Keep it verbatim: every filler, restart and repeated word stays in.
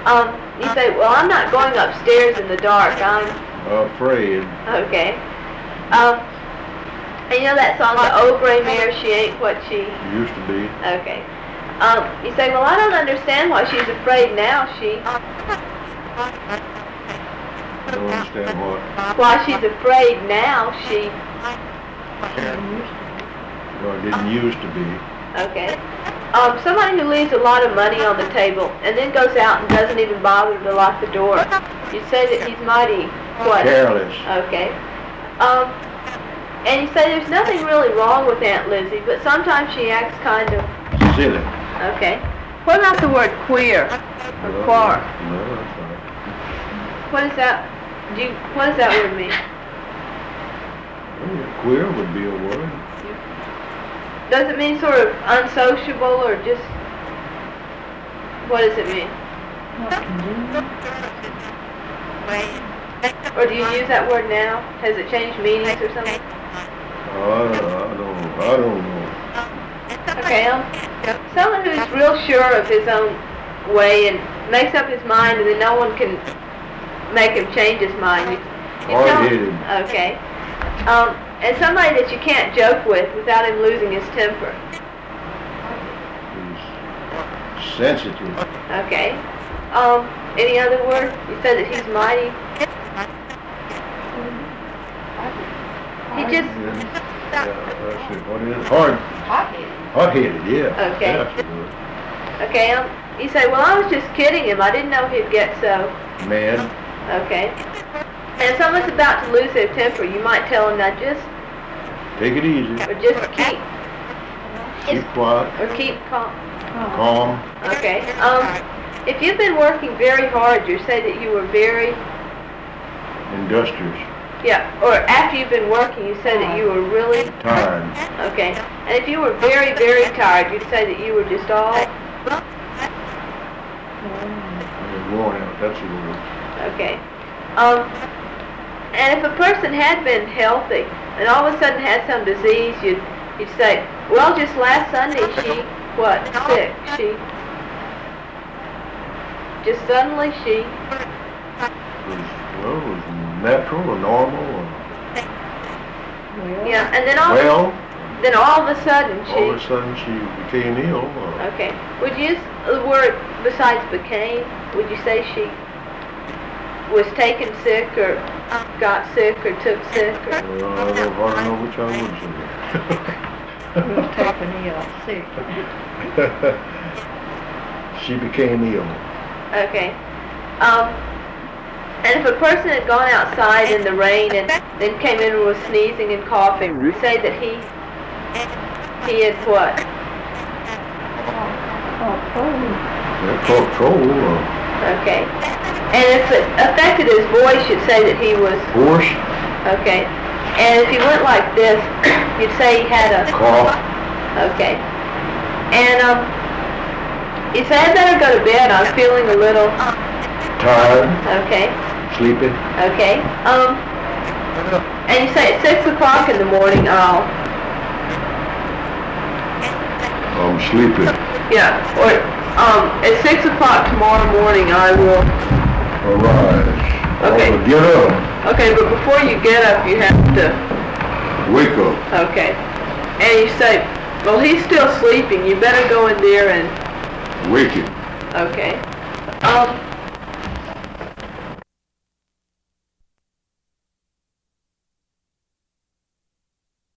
Um, you say, well, I'm not going upstairs in the dark. I'm afraid. Okay. Um, and you know that song, the old gray mare, she ain't what she used to be. Okay. Um, you say, well, I don't understand why she's afraid now. She. I don't understand what. Why she's afraid now. She. No, it didn't used to be. Okay. Um, somebody who leaves a lot of money on the table and then goes out and doesn't even bother to lock the door. You say that he's mighty what? Careless. Okay. Um, and you say there's nothing really wrong with Aunt Lizzie, but sometimes she acts kind of silly. Okay. What about the word queer or no, quar? No, that's right. What is that? Do you, what does that word mean? Well, queer would be a word. Does it mean sort of unsociable or just, what does it mean? Or do you use that word now? Has it changed meanings or something? Uh, I don't, I don't know. Okay, um, someone who's real sure of his own way and makes up his mind and then no one can make him change his mind. You, you Hard-headed. Okay. Um, and somebody that you can't joke with without him losing his temper. He's sensitive. Okay. Um, any other word? You said that he's mighty. He just... Yeah, that's it. What is it? Hard. Hot-headed. Hot-headed, yeah. Okay. That's the word. Okay, um, you say, well, I was just kidding him. I didn't know he'd get so... Man. Okay. And if someone's about to lose their temper, you might tell them, now just... Take it easy. Or just keep... Keep quiet. Or keep calm. Calm. Okay. Um, if you've been working very hard, you say that you were very... Industrious. Yeah, or after you've been working, you say that you were really... Tired. Okay. And if you were very, very tired, you'd say that you were just all... Worn out, that's the word. Okay. Um, and if a person had been healthy and all of a sudden had some disease, you'd, you'd say, well, just last Sunday she, what, sick, she... Just suddenly she... Was, well, it was natural or normal or... Yeah, and then all... Well... Then all of a sudden she... All of a sudden she became ill. Or, Okay. Would you use the word besides became? Would you say she was taken sick or got sick or took sick? Or? Uh, I don't hardly know which I would say. Was taken ill, sick. She became ill. Okay. Um, and if a person had gone outside in the rain and then came in and was sneezing and coughing, would you say that he he had what? Oh, cold. Yeah, caught cold or Okay. And if it affected his voice, you'd say that he was... hoarse. Okay. And if he went like this, you'd say he had a... Cough. Okay. And, um, you say, I better go to bed. I'm feeling a little... Tired. Okay. Sleepy. Okay. Um, and you say at six o'clock in the morning, I'll... I'm sleepy. Yeah. Or, um, at six o'clock tomorrow morning, I will... Arise. Okay. Oh, get up. Okay, but before you get up, you have to... Wake up. Okay. And you say, well, he's still sleeping. You better go in there and... Wake him. Okay. Um...